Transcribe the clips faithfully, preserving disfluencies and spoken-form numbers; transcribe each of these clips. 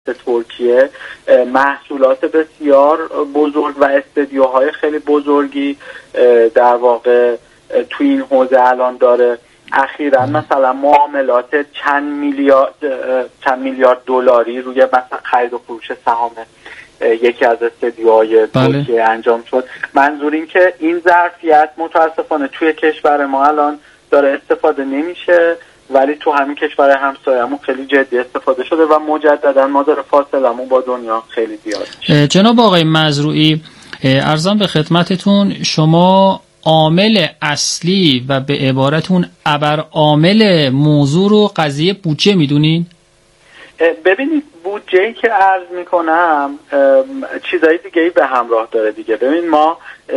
ترکیه محصولات بسیار بزرگ و استدیوهای خیلی بزرگی در واقع توی این حوزه الان داره. اخیراً مثلا معاملات چند میلیارد چند میلیارد دلاری روی مثلا خرید و فروش سهام یکی از استدیوهای ترکیه انجام شد. منظور این که این ظرفیت متاسفانه توی کشور ما الان داره استفاده نمیشه، ولی تو همین کشور همسایه‌مون خیلی جدی استفاده شده و مجددا ما داره فاصلمون با دنیا خیلی زیاد میشه. جناب آقای مزروعی، عرضم به خدمتتون، شما عامل اصلی و به عبارت اون ابر عامل موضوع رو قضیه بودجه میدونین؟ ببینید بودجه‌ای که عرض میکنم چیزای دیگه‌ای به همراه داره دیگه. ببین ما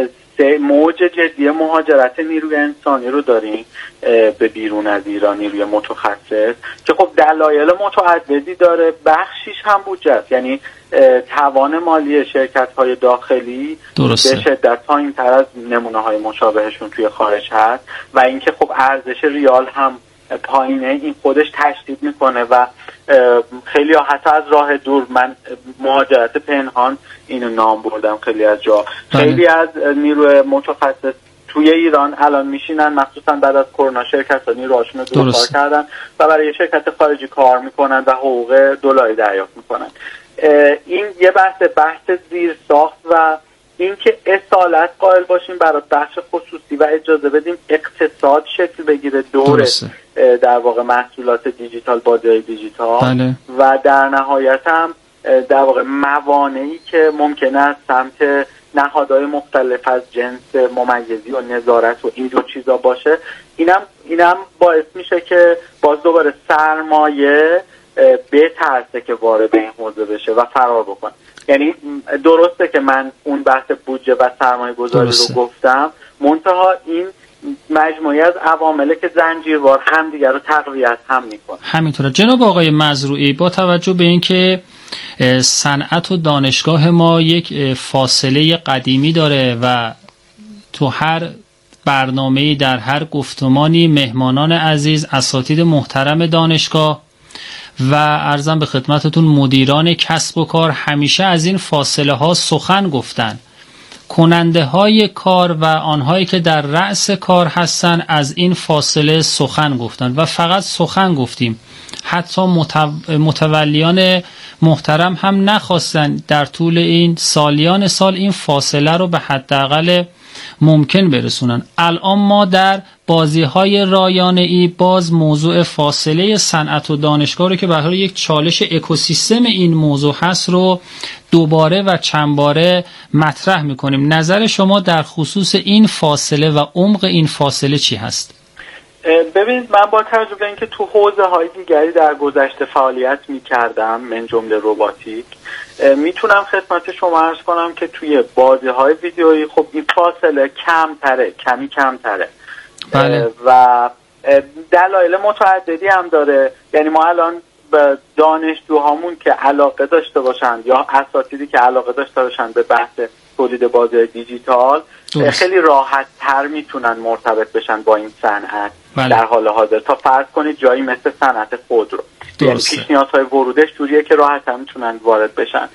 موج جدی مهاجرت نیروی انسانی رو داریم به بیرون از ایران، نیروی متخصص که خب دلایل متعددی داره. بخشیش هم بودجه است، یعنی توان مالی شرکت‌های داخلی درسته. به شدت پایین‌تر از نمونه‌های مشابهشون توی خارج هست و اینکه خب ارزش ریال هم پایینه، این خودش تشدید میکنه و خیلی ها حتی از راه دور، من مهاجرت پنهان اینو نام بردم خیلی از جا، خیلی از نیروی متخصص توی ایران الان میشینن، مخصوصا بعد از کرونا شرکت ها نیروهاشون رو دور کار کردن و برای شرکت خارجی کار میکنن و حقوق دلاری دریافت میکنن. این یه بحث بحث زیر ساخت و اینکه اصالت قائل باشیم برای بخش خصوصی و اجازه بدیم اقتصاد شکل بگیره دور در واقع محصولات دیجیتال، بازی‌های دیجیتال. بله. و در نهایت هم در واقع موانعی که ممکنه از سمت نهادهای مختلف از جنس ممیزی و نظارت و اینجور چیزا باشه، اینم اینم باعث میشه که باز دوباره سرمایه بترسه که وارد این حوزه بشه و فرار بکنه. یعنی درسته که من اون بحث بودجه و سرمایه گذاری رو گفتم، منتها این مجموعی از عوامله که زنجیروار هم دیگر رو تقویت هم میکنه. همینطوره. جناب آقای مزروعی، با توجه به اینکه صنعت و دانشگاه ما یک فاصله قدیمی داره و تو هر برنامه‌ای در هر گفتمانی مهمانان عزیز، اساتید محترم دانشگاه و عرضم به خدمتتون مدیران کسب و کار همیشه از این فاصله ها سخن گفتن. کننده های کار و آنهایی که در رأس کار هستن از این فاصله سخن گفتن و فقط سخن گفتیم. حتی متولیان محترم هم نخواستن در طول این سالیان سال این فاصله رو به حداقل ممکن برسونن. الان ما در بازی‌های رایانه‌ای باز موضوع فاصله صنعت و دانشگاه رو که به حال یک چالش اکوسیستم این موضوع هست رو دوباره و چند باره مطرح می‌کنیم. نظر شما در خصوص این فاصله و عمق این فاصله چی هست؟ ببینید، من با تجربه اینکه تو حوزه‌های دیگری در گذشته فعالیت می‌کردم، من جمله رباتیک، میتونم خدمت شما عرض کنم که توی بازی‌های ویدیویی خب این فاصله کمتره، کمی کمتره. بله. و دلایل متعددی هم داره. یعنی ما الان به دانشجوهامون که علاقه داشته باشند یا اساتیدی که علاقه داشته باشند به بحث تولید بازی دیجیتال درست. خیلی راحت تر میتونن مرتبط بشن با این صنعت. بله. در حال حاضر تا فرض کنید جایی مثل صنعت خودرو، یعنی پیش نیازهای ورودش جوریه که راحت هم میتونن وارد بشن.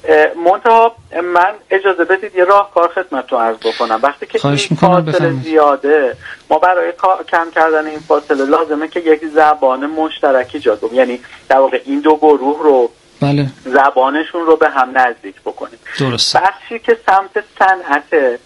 منتها من اجازه بدید یه راهکار خدمتتون عرض بکنم. وقتی که این فاصله زیاده، ما برای کم کردن این فاصله لازمه که یک زبان مشترکی ایجاد کنیم، یعنی در واقع این دو گروه رو بله. زبانشون رو به هم نزدیک بکنیم. درست. بخشی که سمت صنعت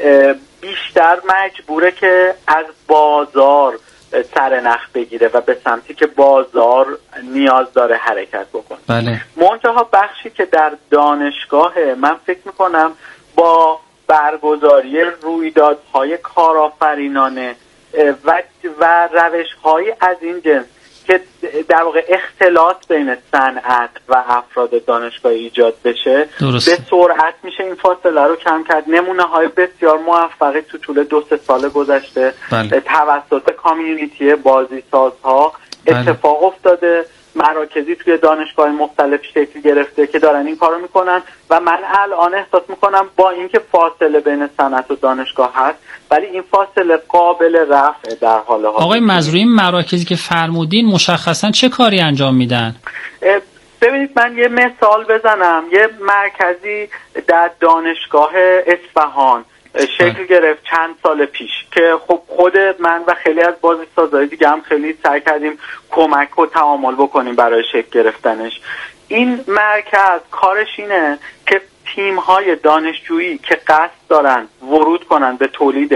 بیشتر مجبوره که از بازار سر نخ بگیره و به سمتی که بازار نیاز داره حرکت بکنه. بله. منتها بخشی که در دانشگاه، من فکر میکنم با برگزاری رویدادهای کارآفرینانه و, و روش‌های از این جنس که در واقع اختلاط بین صنعت و افراد دانشگاه ایجاد بشه، درسته. به سرعت میشه این فاصله رو کم کرد. نمونه های بسیار موفقی تو طول دو سه سال گذشته بله. توسط کامیونیتی بازی سازها بله. اتفاق افتاده. مراکزی توی دانشگاه مختلف شکل گرفته که دارن این کارو میکنن و من الان احساس میکنم با اینکه فاصله بین صنعت و دانشگاه هست، ولی این فاصله قابل رفع در حال حاضر. آقای مزروعی، مراکزی که فرمودین مشخصا چه کاری انجام میدن؟ ببینید من یه مثال بزنم. یه مرکزی در دانشگاه اصفهان شکل گرفت چند سال پیش که خب خود من و خیلی از بازیسازهای دیگه هم خیلی سعی کردیم کمک و تعامل بکنیم برای شکل گرفتنش. این مرکز کارش اینه که تیم‌های دانشجویی که قصد دارن ورود کنن به تولید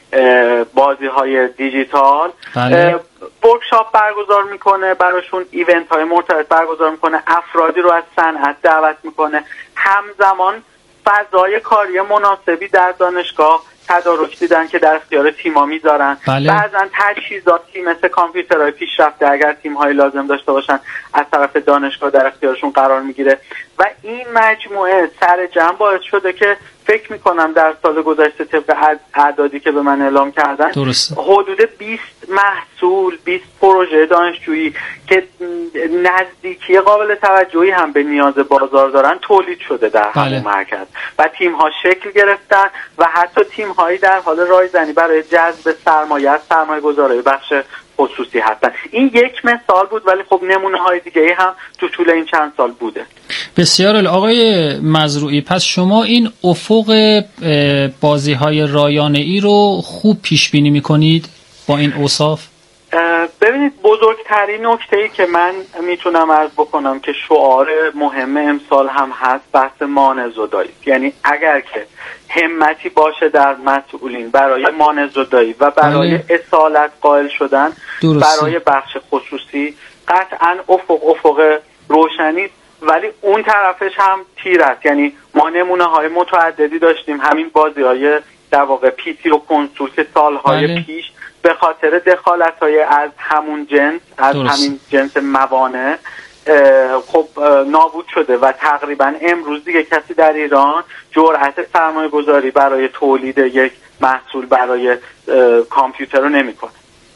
بازی‌های دیجیتال ورکشاپ برگزار میکنه، براشون ایونت‌های مرتبط برگزار میکنه، افرادی رو از صنعت دعوت میکنه، همزمان فضای کاری مناسبی در دانشگاه تدارک دیدن که در اختیار تیم‌ها میذارن. بله. بعضا تجهیزاتی مثل کامپیوترهای پیشرفته اگر تیم‌های لازم داشته باشن از طرف دانشگاه در اختیارشون قرار میگیره و این مجموعه سر جمع باعث شده که فکر میکنم در سال گذشته طبق اعدادی که به من اعلام کردن درسته. حدود بیست محصول، بیست پروژه دانشجویی که نزدیکی قابل توجهی هم به نیاز بازار دارن تولید شده در بله. همون مرکز و تیم ها شکل گرفتن و حتی تیم هایی در حال رایزنی برای جذب سرمایه از سرمایه گذاری بخش خصوصی هستن. این یک مثال بود ولی خب نمونه های دیگه هم تو طول این چند سال بوده. بسیار عالی. آقای مزروعی، پس شما این افق بازی های رایانه ای رو خوب پیش بینی میکنید با این اوصاف؟ ببینید بزرگترین نکته‌ای که من میتونم عرض بکنم که شعار مهم امسال هم هست بحث مانع زدایی، یعنی اگر که همتی باشه در مسئولین برای مانع زدایی و برای آه. اصالت قائل شدن درسته. برای بخش خصوصی قطعا افق افق روشنی، ولی اون طرفش هم تیر است. یعنی ما نمونه های متعددی داشتیم، همین بازی های در واقع پیتی و کنسول که سالهای بله. پیش به خاطر دخالت‌های از همون جنس از درست. همین جنس موانع خب نابود شده و تقریبا امروز دیگه کسی در ایران جرأت سرمایه گذاری برای تولید یک محصول برای کامپیوتر رو نمی‌کنه.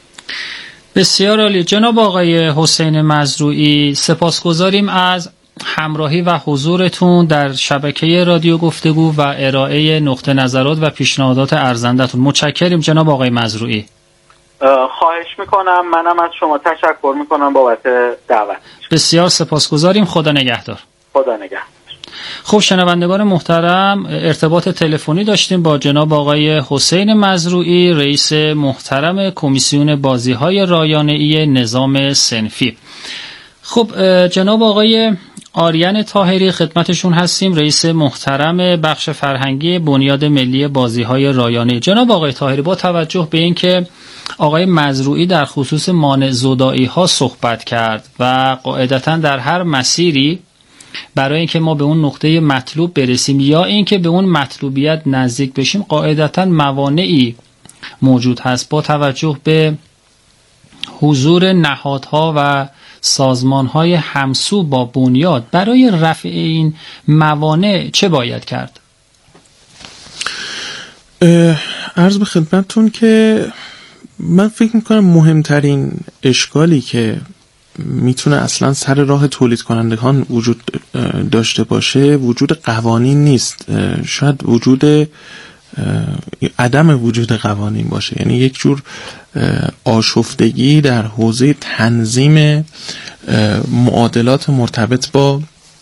بسیار عالی. جناب آقای حسین مزروعی، سپاسگزاریم از همراهی و حضورتون در شبکه رادیو گفتگو و ارائه نقطه نظرات و پیشنهادات ارزندتون. متشکریم جناب آقای مزروعی. خواهش میکنم. منم از شما تشکر میکنم بابت دعوت. بسیار سپاسگزاریم. خدا نگهدار. خدا نگهدار. خب شنوندگان محترم، ارتباط تلفنی داشتیم با جناب آقای حسین مزروعی، رئیس محترم کمیسیون بازی‌های رایانه‌ای نظام صنفی. خب جناب آقای آریان طاهری خدمتشون هستیم، رئیس محترم بخش فرهنگی بنیاد ملی بازی‌های رایانه‌ای. جناب آقای طاهری، با توجه به اینکه آقای مزروعی در خصوص مانع زدایی ها صحبت کرد و قاعدتاً در هر مسیری برای اینکه ما به اون نقطه مطلوب برسیم یا اینکه به اون مطلوبیت نزدیک بشیم قاعدتاً موانعی موجود هست، با توجه به حضور نهادها و سازمانهای همسو با بنیاد، برای رفع این موانع چه باید کرد؟ عرض به خدمتتون که من فکر میکنم مهمترین اشکالی که میتونه اصلا سر راه تولید کنندگان وجود داشته باشه وجود قوانین نیست، شاید وجود عدم وجود قوانین باشه. یعنی یک جور آشفتگی در حوزه تنظیم معادلات مرتبط با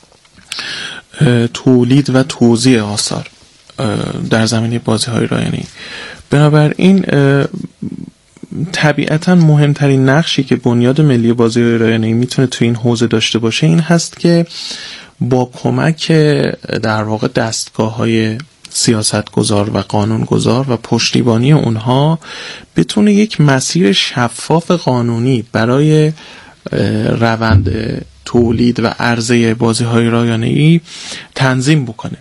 تولید و توزیع آثار در زمینه بازی‌های رایانه‌ای. بنابراین طبیعتاً مهمترین نقشی که بنیاد ملی بازی‌های رایانه‌ای میتونه تو این حوزه داشته باشه این هست که با کمک در واقع دستگاه‌های سیاستگزار و قانونگذار و پشتیبانی اونها بتونه یک مسیر شفاف قانونی برای روند تولید و عرضه بازی‌های رایانه‌ای تنظیم بکنه.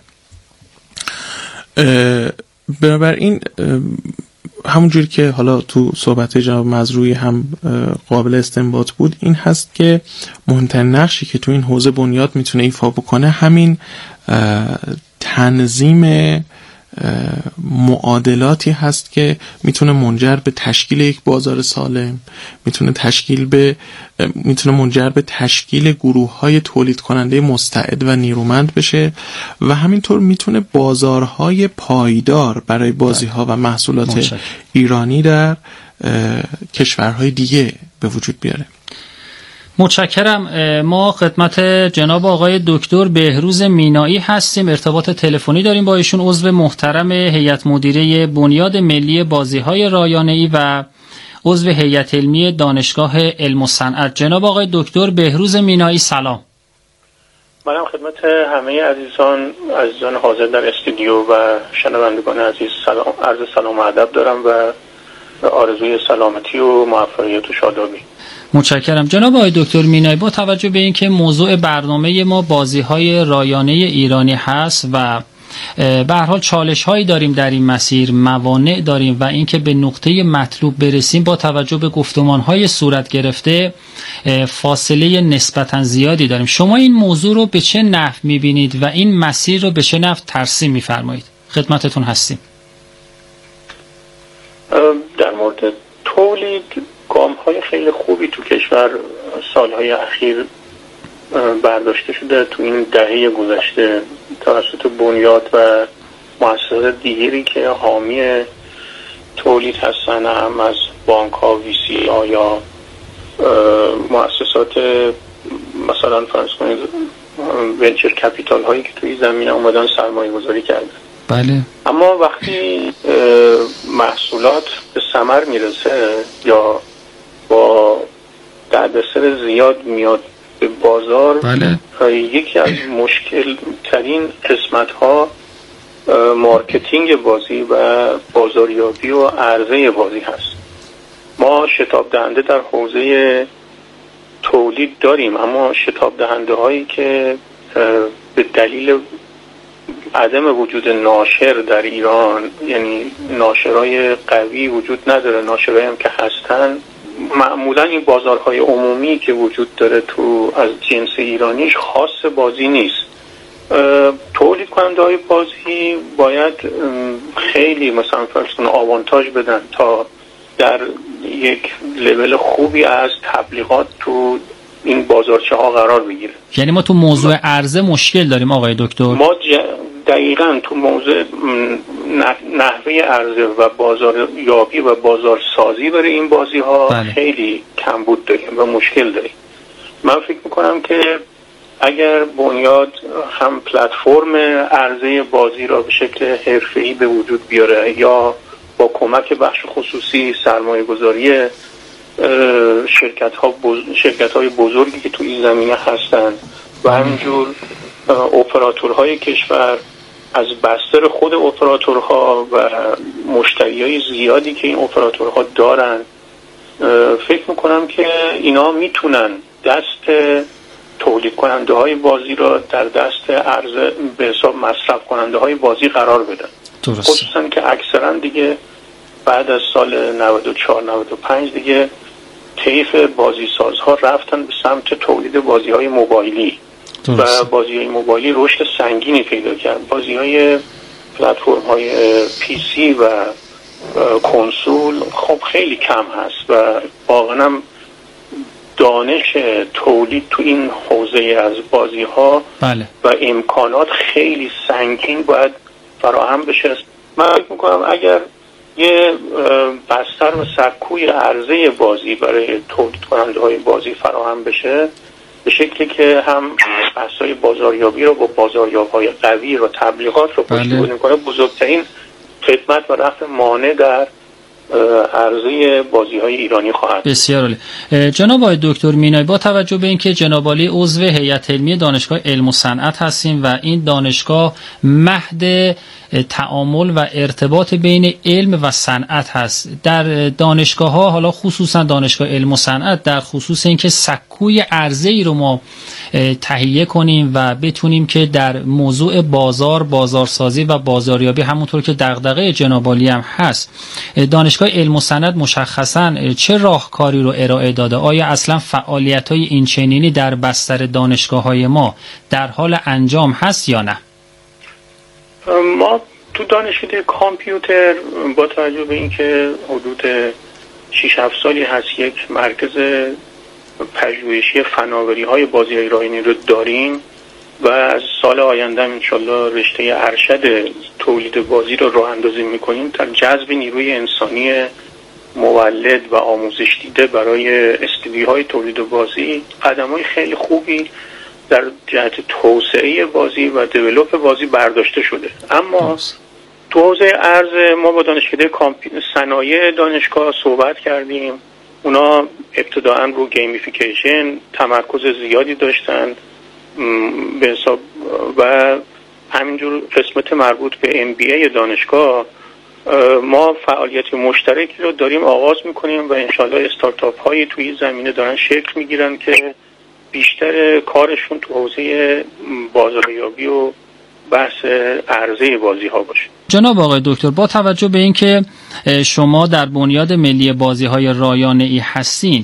بنابراین همونجوری که حالا تو صحبت جناب مزروعی هم قابل استنباط بود این هست که مهمترین نقشی که تو این حوزه بنیاد میتونه ایفا بکنه همین تنظیم معادلاتی هست که میتونه منجر به تشکیل یک بازار سالم، میتونه تشکیل به میتونه منجر به تشکیل گروه‌های تولید کننده مستعد و نیرومند بشه و همینطور میتونه بازارهای پایدار برای بازی‌ها و محصولات مشکل. ایرانی در کشورهای دیگه به وجود بیاره. متشکرم. ما خدمت جناب آقای دکتر بهروز مینایی هستیم، ارتباط تلفنی داریم با ایشون، عضو محترم هیئت مدیره بنیاد ملی بازی‌های رایانه‌ای و عضو هیئت علمی دانشگاه علم و صنعت. جناب آقای دکتر بهروز مینایی سلام. منم خدمت همه عزیزان عزیزان حاضر در استودیو و شنوندگان عزیز سلام، عرض سلام و ادب دارم و آرزوی سلامتی و موفقیت و شادابی. متشکرم. جناب آقای دکتر مینایی، با توجه به اینکه موضوع برنامه ما بازی‌های رایانه ایرانی هست و به هر حال چالش هایی داریم در این مسیر، موانع داریم و اینکه به نقطه مطلوب برسیم با توجه به گفتمان های صورت گرفته فاصله نسبتا زیادی داریم. شما این موضوع رو به چه نحو میبینید و این مسیر رو به چه نحو ترسیم میفرمایید؟ خدمتتون هستیم. در مورد تولید گام های خیلی خوبی تو کشور سالهای اخیر برداشته شده تو این دهه گذشته توسط بنیاد و مؤسسات دیگری که حامی تولید هستن، هم از بانک ها، وی سی ها یا مؤسسات مثلا فرض کنید ونچر کپیتال هایی که توی زمینه اومدن سرمایه گذاری کردن. بله. اما وقتی محصولات به ثمر میرسه یا با دردسر زیاد میاد به بازار، بله. یکی از مشکل ترین قسمت ها مارکتینگ بازی و بازاریابی و عرضه بازی هست. ما شتاب دهنده در حوزه تولید داریم، اما شتاب دهنده هایی که به دلیل عدم وجود ناشر در ایران، یعنی ناشرای قوی وجود نداره، ناشرایی هم که هستن معمولا این بازارهای عمومی که وجود داره تو از جنس ایرانیش خاص بازی نیست. تولید کننده های بازی باید خیلی مثلا فرض کن آوانتاژ بدن تا در یک لول خوبی از تبلیغات تو این بازارچه ها قرار بگیره. یعنی ما تو موضوع عرضه مشکل داریم آقای دکتر؟ ما ج... دقیقاً تو موضوع نحوه عرضه و بازار یابی و بازار سازی برای این بازی ها بله. خیلی کمبود داریم و مشکل داریم. من فکر میکنم که اگر بنیاد هم پلتفرم عرضه بازی را به شکل حرفه‌ای به وجود بیاره یا با کمک بخش خصوصی سرمایه گذاری شرکت ها بز... شرکت های بزرگی که تو این زمینه هستن و همینجور اپراتورهای کشور از بستر خود اپراتورها و مشتریای زیادی که این اپراتورها دارن، فکر میکنم که اینا میتونن دست تولید کننده های بازی را در دست عرضه به حساب مصرف کننده های بازی قرار بدن. درسته. خصوصا که اکثرا دیگه بعد از سال نود و چهار نود و پنج دیگه طیف بازی سازها رفتن به سمت تولید بازی های موبایلی. درسته. و بازی های موبایلی رشد سنگینی پیدا کرد. بازی های پلتفرم های پی سی و کنسول خب خیلی کم هست و واقعا هم دانش تولید تو این حوزه از بازی ها بله. و امکانات خیلی سنگین باید فراهم بشه. من فکر میکنم اگر یه بستر و سکوی عرضه بازی برای تولید کننده های بازی فراهم بشه، به شکلی که هم بحث‌های بازاریابی رو با بازاریاب‌های قوی رو تبلیغات رو پشتیبانی کنه، بزرگترین خدمت و رفع مانع در عرضه بازی‌های ایرانی خواهد. بسیار عالی. جناب آقای دکتر مینایی، با توجه به اینکه جناب عالی عضو هیئت علمی دانشگاه علم و صنعت هستیم و این دانشگاه مهد تعامل و ارتباط بین علم و صنعت هست، در دانشگاه ها حالا خصوصا دانشگاه علم و صنعت در خصوص اینکه سکوی عرضه ای رو ما تهیه کنیم و بتونیم که در موضوع بازار، بازارسازی و بازاریابی همونطور که دغدغه جناب عالی هم هست، دانشگاه علم و صنعت مشخصا چه راهکاری رو ارائه داده؟ آیا اصلا فعالیت‌های این چنینی در بستر دانشگاه‌های ما در حال انجام هست یا نه؟ ما تو دانشکده کامپیوتر با توجه به اینکه حدود شش هفت سالی هست یک مرکز پژوهشی فناوری های بازی های رایانه‌ای رو داریم و از سال آینده انشالله رشته ارشد تولید بازی رو راه اندازی میکنیم تا جذب نیروی انسانی مولد و آموزش دیده برای استودیوهای تولید و بازی قدم‌های خیلی خوبی در جهت توسعه بازی و دیولپ بازی برداشته شده. اما تو حوزه ارز ما با دانشکده صنایع دانشگاه صحبت کردیم. اونا ابتداعاً رو گیمیفیکیشن تمرکز زیادی داشتن به حساب و همینجور قسمت مربوط به ام بی ای دانشگاه ما فعالیت مشترکی رو داریم آغاز میکنیم و انشالله استارتاپ هایی توی زمینه دارن شکل میگیرن که بیشتر کارشون تو حوزه بازاریابی و بحث عرضه بازی ها باشه. جناب آقای دکتر، با توجه به اینکه شما در بنیاد ملی بازی های رایانه‌ای هستین،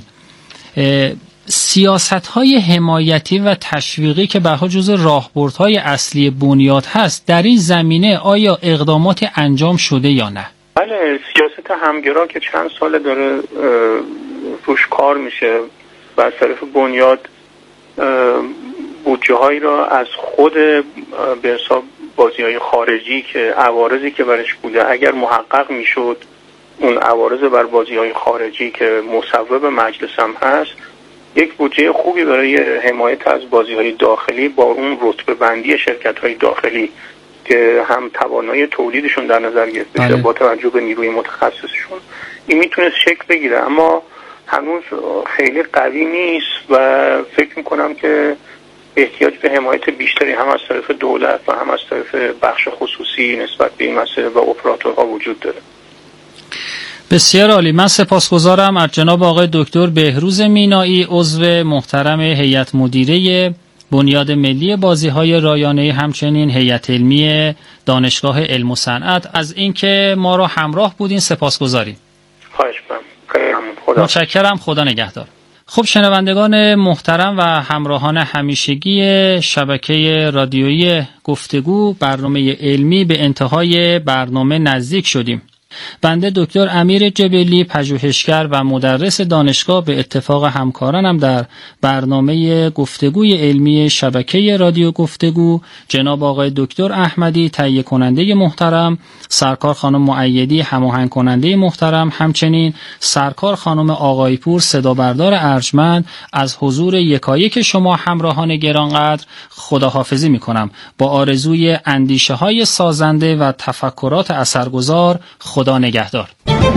سیاست های حمایتی و تشویقی که بها جزء راهبردهای اصلی بنیاد هست، در این زمینه آیا اقدامات انجام شده یا نه؟ بله، سیاست همگرا که چند ساله داره روش کار میشه و از طرف بنیاد بودجه هایی را از خود به حساب بازی های خارجی که عوارضی که برش بوده اگر محقق میشد اون عوارض بر بازی های خارجی که مصوب مجلس هم هست، یک بودجه خوبی برای حمایت از بازی های داخلی با اون رتبه بندی شرکت های داخلی که هم توانایی تولیدشون در نظر گرفته بشه با توجه به نیروی متخصصشون، این میتونه شکل بگیره، اما هنوز خیلی قوی نیست و فکر میکنم که احتیاج به حمایت بیشتری هم از طرف دولت و هم از طرف بخش خصوصی نسبت به این مسئله و اپراتورها وجود داره. بسیار عالی. من سپاسگزارم از جناب آقای دکتر بهروز مینایی، عضو محترم هیئت مدیره بنیاد ملی بازی‌های رایانه‌ای، همچنین هیئت علمی دانشگاه علم و صنعت، از اینکه ما را همراه بودین. سپاسگزاریم. خواهش می‌کنم. خدا متشکرم. خدا نگهدار. خب شنوندگان محترم و همراهان همیشگی شبکه رادیویی گفتگو، برنامه علمی به انتهای برنامه نزدیک شدیم. بنده دکتر امیر جبلی، پژوهشگر و مدرس دانشگاه، به اتفاق همکارانم در برنامه گفتگوی علمی شبکه رادیو گفتگو، جناب آقای دکتر احمدی تهیه کننده محترم، سرکار خانم مؤیدی هماهنگ کننده محترم، همچنین سرکار خانم آقای پور صدا بردار ارجمند، از حضور یکایک شما همراهان گرانقدر خداحافظی می‌کنم با آرزوی اندیشه های سازنده و تفکرات اثرگذار. خدا نگهدار.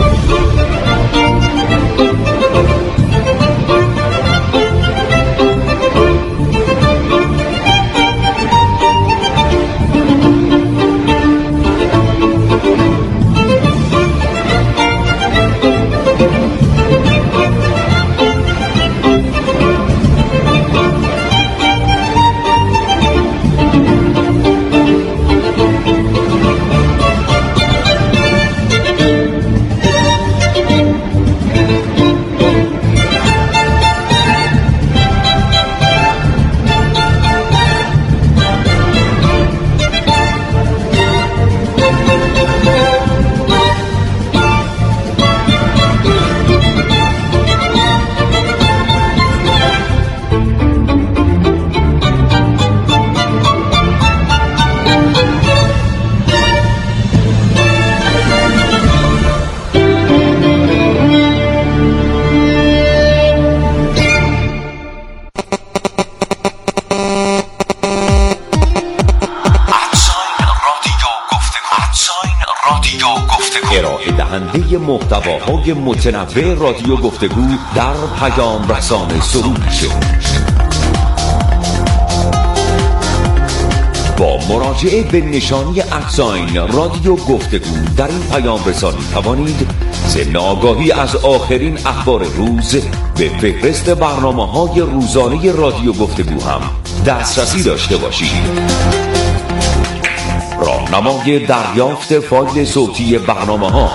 محتواهای متنوع رادیو گفتگو در پیام رسان سروش با مراجعه به نشانی ادساین رادیو گفتگو در این پیام رسانی توانید ضمن آگاهی از آخرین اخبار روز به فهرست برنامه‌های روزانه رادیو گفتگو هم دسترسی داشته باشید. راهنمای دریافت فایل صوتی برنامه‌ها،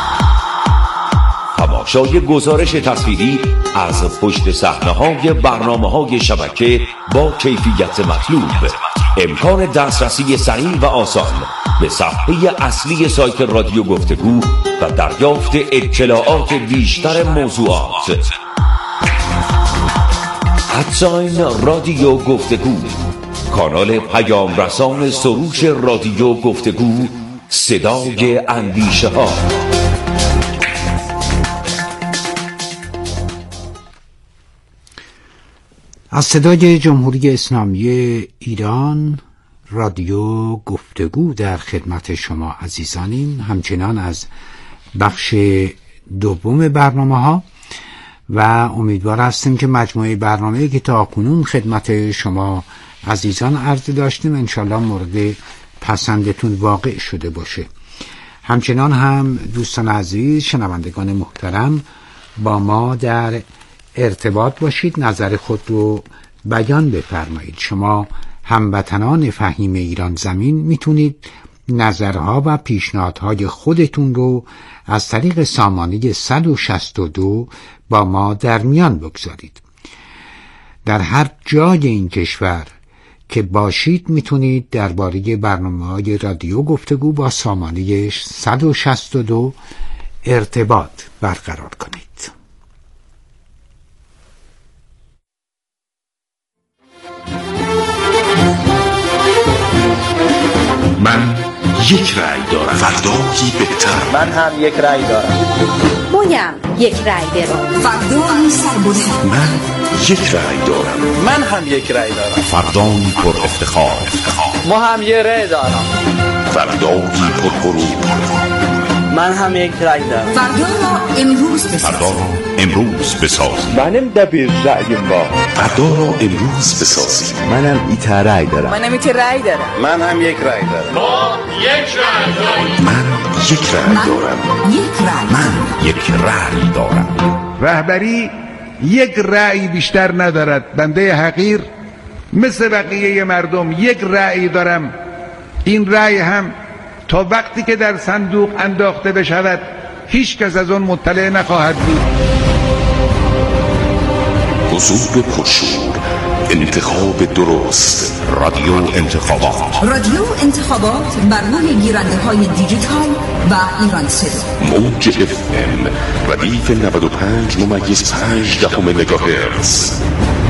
تماشای گزارش تصویری از پشت صحنه‌های برنامه‌های شبکه با کیفیت مطلوب، امکان دسترسی سریع و آسان به صفحه اصلی سایت رادیو گفتگو و دریافت اطلاعات بیشتر موضوعات. ادساین رادیو گفتگو، کانال پیام رسان سروش رادیو گفتگو، صدای اندیشه ها. از صدای جمهوری اسلامی ایران رادیو گفتگو در خدمت شما عزیزانیم، همچنان از بخش دوم برنامه ها و امیدوار هستیم که مجموعه برنامه‌ای که تا کنون خدمت شما عزیزان عرض داشتیم انشالله مورد پسندتون واقع شده باشه. همچنان هم دوستان عزیز، شنوندگان محترم، با ما در ارتباط باشید، نظر خود رو بیان بفرمایید. شما هموطنان فهیم ایران زمین میتونید نظرها و پیشنهادهای خودتون رو از طریق سامانه صد و شصت و دو با ما در میان بگذارید. در هر جای این کشور که باشید میتونید درباره برنامه‌های رادیو گفتگو با سامانه صد و شصت و دو ارتباط برقرار کنید. من یک رأی دارم، فردایی بهتر. من هم یک رأی دارم. مویم یک رأی دارم. فردایی سربلند. من یک رأی دارم. من هم یک رأی دارم. فردایی پر افتخار. ما هم یک رأی دارم. فردایی پر غرور. من هم یک رأی دارم. فردا را امروز بسازیم. فردا را امروز بسازیم. منم دبیر رأیم با. فردا را امروز بسازیم. منم ایتا رأی دارم. منم ایتا رأی دارم. من هم یک رأی دارم. ما یک رأی داریم. من یک رأی دارم. یک رأی. من یک رأی دارم. رهبری یک رأی بیشتر ندارد. بنده حقیر مثل بقیه مردم یک رأی دارم. این رأی هم تا وقتی که در صندوق انداخته بشود هیچ کس از اون مطلع نخواهد بود. حضور پرشور، انتخاب درست، رادیو انتخابات. رادیو انتخابات بر روی گیرنده های دیجیتال و ایران صدا. موج اف ام ردیف نود و پنج ممیز پنج دهم مگاهرتز.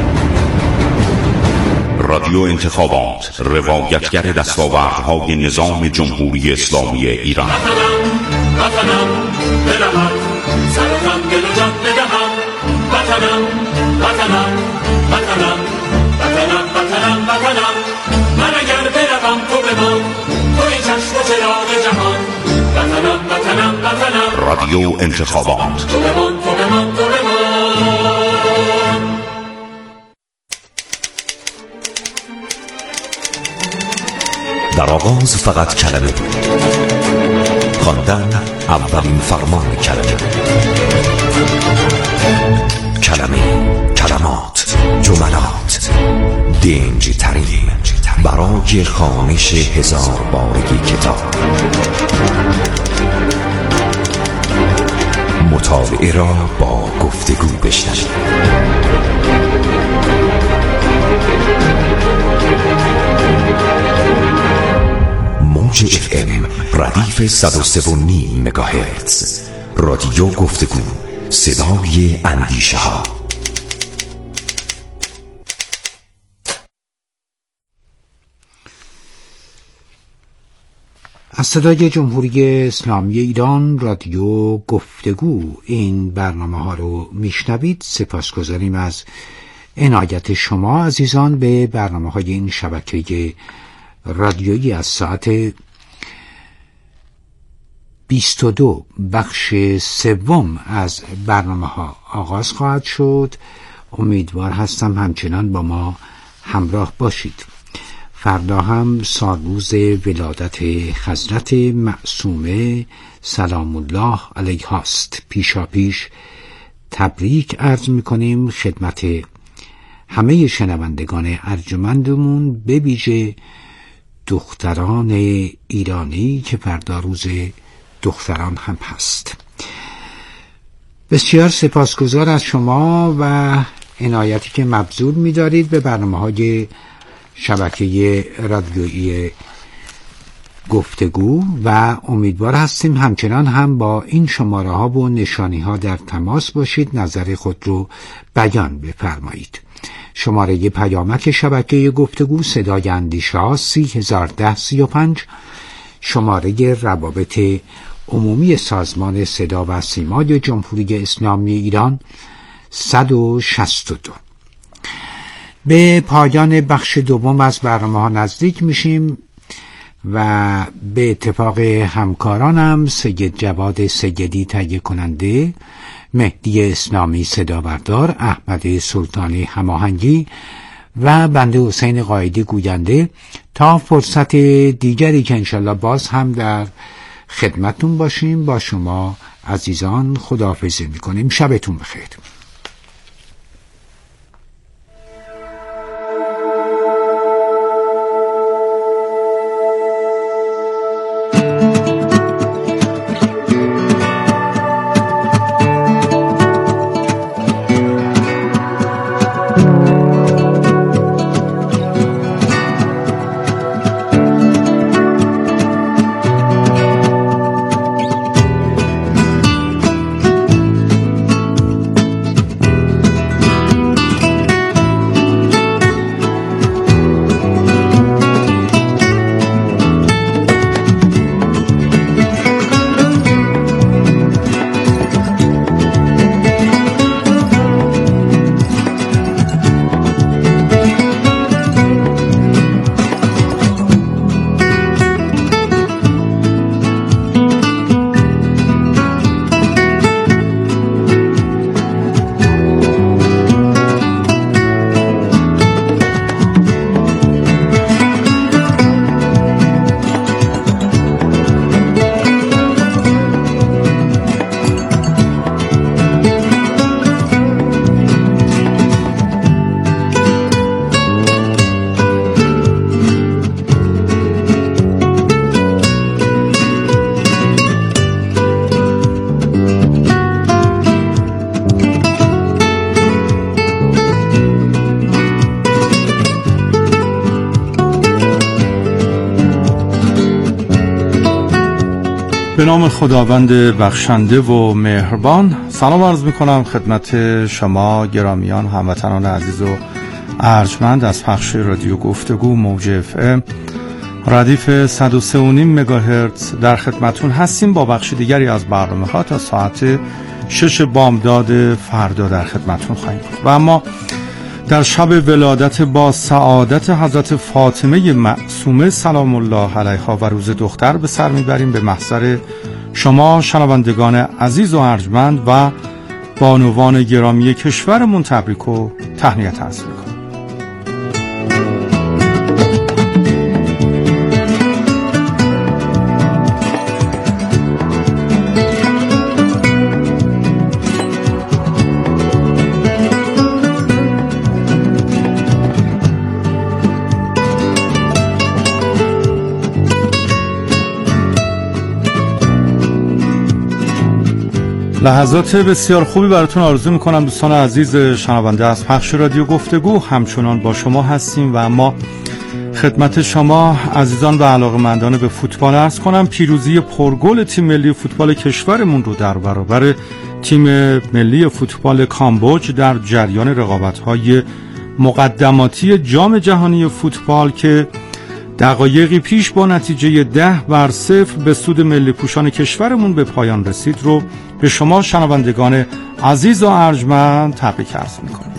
رادیو انتخابات، روایتگر دستاوردهای نظام جمهوری اسلامی ایران. وطنم وطنم دلم سرم دل و جان بدهم. وطنم وطنم وطنم وطنم وطنم وطنم من اگر بروم تو بمان، توی چشم و چراغ جهان. وطنم وطنم وطنم رادیو انتخابات. تو بمان تو بمان تو بمان. در آغاز فقط کلمه بود، خواندن اولین فرمان کلمه. کلمه، کلمات، جملات، دنج ترین برای خوانش هزار بارگی کتاب. مطالعه را با گفتگو بشنوید. موج اف ام ردیف صد و سه و نیم مگاهرتز. رادیو گفتگو، صدای اندیشه ها. از صدای جمهوری اسلامی ایران رادیو گفتگو این برنامه ها رو میشنوید. سپاسگزاریم از عنایت شما عزیزان به برنامه های این شبکه رادیویی. از ساعت بیست و دو بخش سوم از برنامه ها آغاز خواهد شد. امیدوار هستم همچنان با ما همراه باشید. فردا هم سالروز ولادت حضرت معصومه سلام الله علیها است. پیشا پیش تبریک عرض می‌کنیم خدمت همه شنوندگان ارجمندمون، به ویژه دختران ایرانی که فردا روز دختران هم هست. بسیار سپاسگزار از شما و عنایتی که مبذول می‌دارید به برنامه‌های شبکه رادیویی گفتگو و امیدوار هستیم همچنان هم با این شماره ها و نشانی ها در تماس باشید، نظر خود رو بیان بفرمایید. شماره پیامک شبکه گفتگو صدای اندیشه ها سی هزار ده سی و پنج، شماره روابط عمومی سازمان صدا و سیمای جمهوری اسلامی ایران صد و شصت و دو. به پایان بخش دوم از برنامه ها نزدیک میشیم و به اتفاق همکارانم سید جواد سیدی تهیه کننده، مهدی اسلامی صدابردار، احمد سلطانی هماهنگی و بنده حسین قائدی گوینده تا فرصت دیگری که انشالله باز هم در خدمتون باشیم با شما عزیزان خداحافظی میکنیم. شبتون بخیر. به نام خداوند بخشنده و مهربان. سلام عرض میکنم خدمت شما گرامیان هموطنان عزیز و ارجمند از پخش رادیو گفتگو موج اف ام ردیف صد و سه و نیم مگاهرتز در خدمتون هستیم با بخش دیگری از برنامه ها تا ساعت شش بامداد فردا در خدمتون خواهیم بود. و اما در شب ولادت با سعادت حضرت فاطمه معصومه سلام الله علیها و روز دختر به سر میبریم. به محضر شما شنوندگان عزیز و ارجمند و بانوان گرامی کشورمون تبریک و تهنیت عرض می‌کنم. لحظات بسیار خوبی براتون آرزو میکنم دوستان عزیز شنونده از پخش رادیو گفتگو. همچنان با شما هستیم و اما خدمت شما عزیزان و علاقه‌مندان به فوتبال عرض کنم پیروزی پرگل تیم ملی فوتبال کشورمون رو در برابر تیم ملی فوتبال کامبوج در جریان رقابت‌های مقدماتی جام جهانی فوتبال که دقایقی پیش با نتیجه ده بر صفر به سود ملی پوشان کشورمون به پایان رسید رو به شما شنوندگان عزیز و ارجمند تبریک عرض می‌کنم.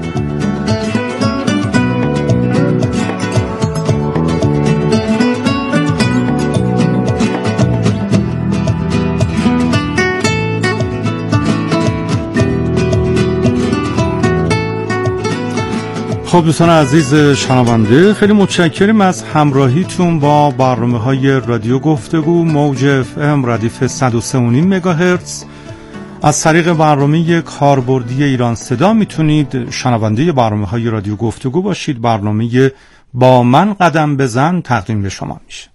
خب دوستان عزیز شنونده خیلی متشکریم از همراهیتون با برنامه‌های رادیو گفتگو موج اف ام ردیف صد و سه و نیم مگاهرتز. از طریق برنامه کاربردی ایران صدا میتونید شنونده برنامه‌های رادیو گفتگو باشید. برنامه با من قدم بزن تقدیم به شما میشه.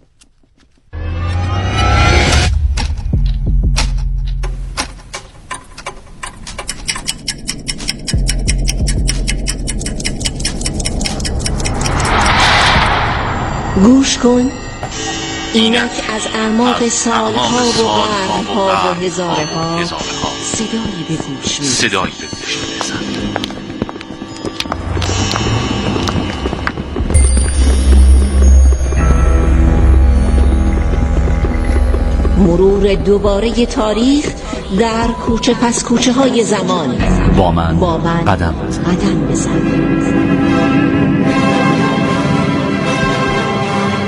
گوش کن، اینک از اعماق سالها و قرنها و هزارها صدایی به گوش می‌رسد. مرور دوباره تاریخ در کوچه پس کوچه های زمان. با من, با من قدم بزن. قدم بزن.